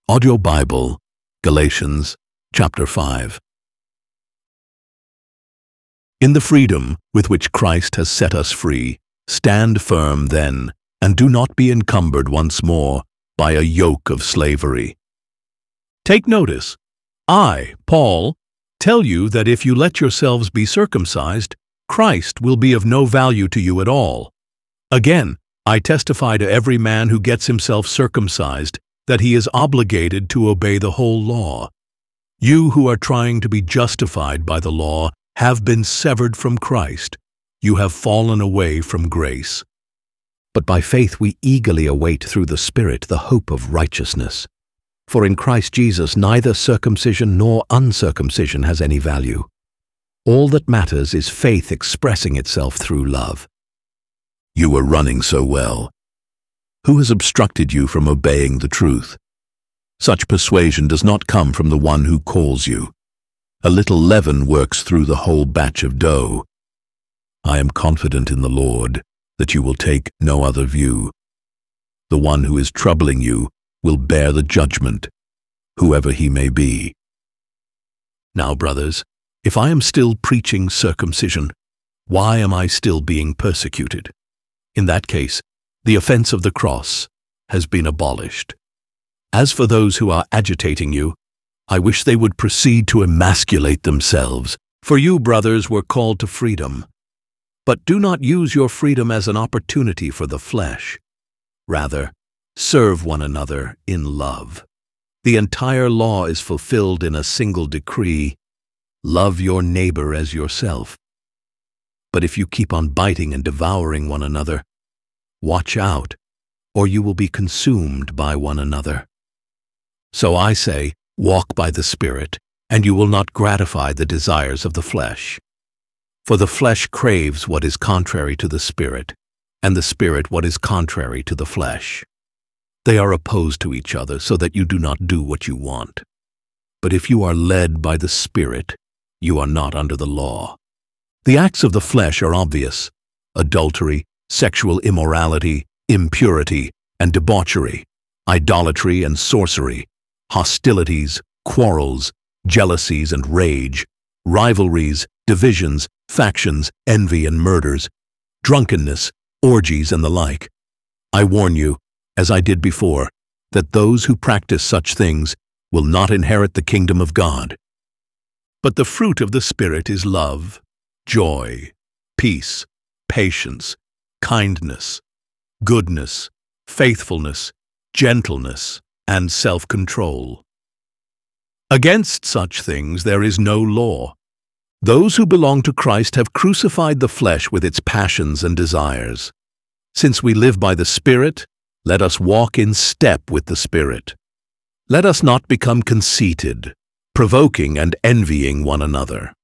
Audio Bible, Galatians, chapter 5. In the freedom with which Christ has set us free, stand firm then, and do not be encumbered once more by a yoke of slavery. Take notice, I, Paul, tell you that if you let yourselves be circumcised, Christ will be of no value to you at all. Again, I testify to every man who gets himself circumcised that he is obligated to obey the whole law. You who are trying to be justified by the law have been severed from Christ. You have fallen away from grace. But by faith we eagerly await through the Spirit the hope of righteousness. For in Christ Jesus neither circumcision nor uncircumcision has any value. All that matters is faith expressing itself through love. You were running so well. Who has obstructed you from obeying the truth? Such persuasion does not come from the one who calls you. A little leaven works through the whole batch of dough. I am confident in the Lord that you will take no other view. The one who is troubling you will bear the judgment, whoever he may be. Now, brothers, if I am still preaching circumcision, why am I still being persecuted? In that case, the offense of the cross has been abolished. As for those who are agitating you, I wish they would proceed to emasculate themselves, for you, brothers, were called to freedom. But do not use your freedom as an opportunity for the flesh. Rather, serve one another in love. The entire law is fulfilled in a single decree: love your neighbor as yourself. But if you keep on biting and devouring one another, watch out, or you will be consumed by one another. So I say, walk by the Spirit, and you will not gratify the desires of the flesh. For the flesh craves what is contrary to the Spirit, and the Spirit what is contrary to the flesh. They are opposed to each other, so that you do not do what you want. But if you are led by the Spirit, you are not under the law. The acts of the flesh are obvious: adultery, sexual immorality, impurity, and debauchery, idolatry and sorcery, hostilities, quarrels, jealousies and rage, rivalries, divisions, factions, envy and murders, drunkenness, orgies and the like. I warn you, as I did before, that those who practice such things will not inherit the kingdom of God. But the fruit of the Spirit is love, joy, peace, patience, kindness, goodness, faithfulness, gentleness, and self-control. Against such things there is no law. Those who belong to Christ have crucified the flesh with its passions and desires. Since we live by the Spirit, let us walk in step with the Spirit. Let us not become conceited, provoking and envying one another.